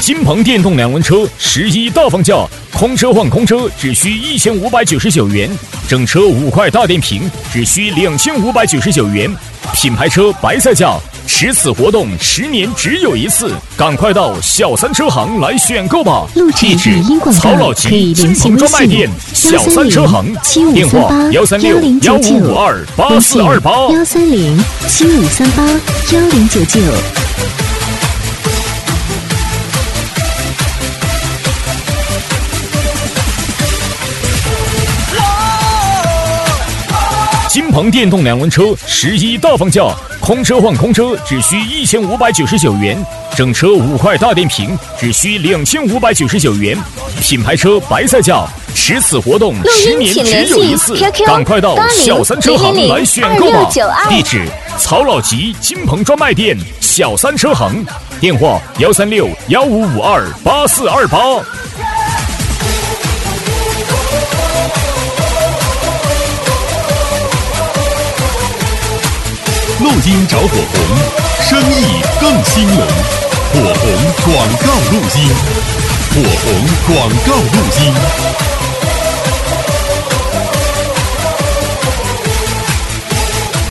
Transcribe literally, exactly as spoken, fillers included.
金鹏电动两轮车十一大放价，空车换空车只需一千五百九十九元，整车五块大电瓶只需两千五百九十九元，品牌车白菜价。持此活动十年只有一次，赶快到小三车行来选购吧！地址：曹老吉金鹏专卖店小三车行，电话：幺三六幺五五二八四二八幺三零七五三八幺零九九。 金鹏电动两轮车十一大放价，空车换空车只需一千五百九十九元，整车五块大电瓶只需两千五百九十九元，品牌车白菜价。持此活动十年只有一次，赶快到小三车行来选购吧！地址：曹老吉金鹏专卖店小三车行，电话：幺三六幺五五二八四二八。 录音找火红，生意更兴隆。火红广告录音，火红广告录音。